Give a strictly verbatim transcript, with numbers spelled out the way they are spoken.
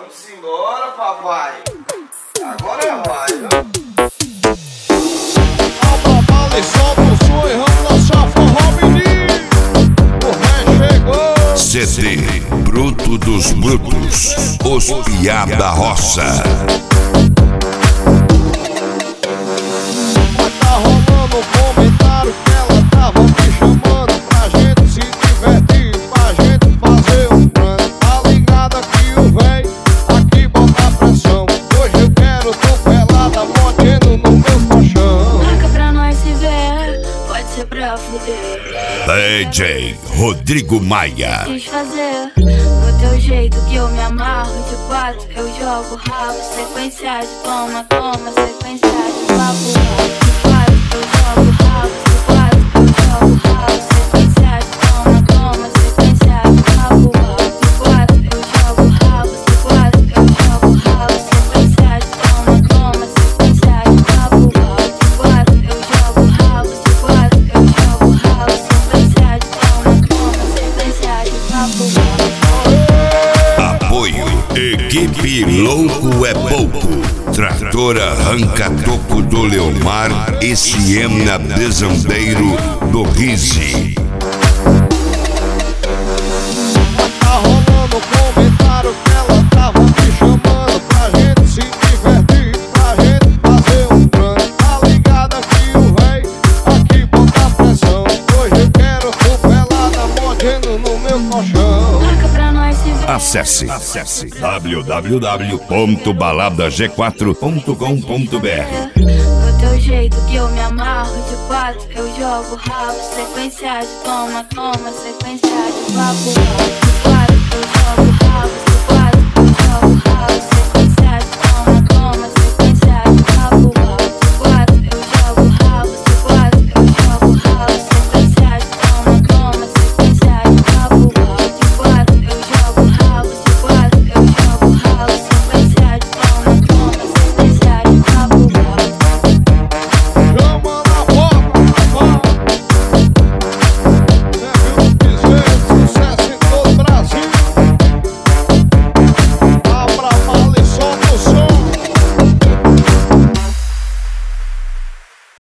Vamos embora, papai. Agora vai, viu? A babala solta o som e vamos lançar forró, menino. O rei chegou. C D Bruto dos Brutos, os piá da roça. Mas tá rolando um comentário que ela tava me chamando pra gente se divertir, pra gente fazer um plano. Tá ligada que o véi aqui bota pressão. Hoje eu quero tô pelada, mordendo no meu colchão. Marca pra nós se ver, pode ser pra fuder. D J Rodrigo Maia. Quis fazer do teu jeito que eu me amarro. De quatro eu jogo rabo, sequência de toma, toma, sequência de papo. De quatro eu jogo rabo, de quatro eu jogo rabo, sequência de toma, toma, sequência de papo. De quatro eu jogo rabo, de quatro eu jogo rabo, sequência de toma, toma, sequência de papo. De quatro eu jogo rabo, de quatro eu jogo rabo, sequência de toma, toma, sequência de papo. Apoio Equipe Louco é Pouco. Trator Arranca Toco do Leomar e Siena Bezandeiro do Rise. Tá rolando um comentário que ela tava me chamando pra gente se divertir, pra gente fazer um plano. Tá ligada que o véi aqui bota pressão. Hoje eu quero tô pelada, mordendo no meu colchão. Marca pra nós se ver. Acesse, acesse w w w ponto balada g quatro ponto com ponto b r. Do teu jeito que eu me amarro. De quatro eu jogo rabo, sequência de toma, toma, sequência de papo. De quatro eu jogo rabo.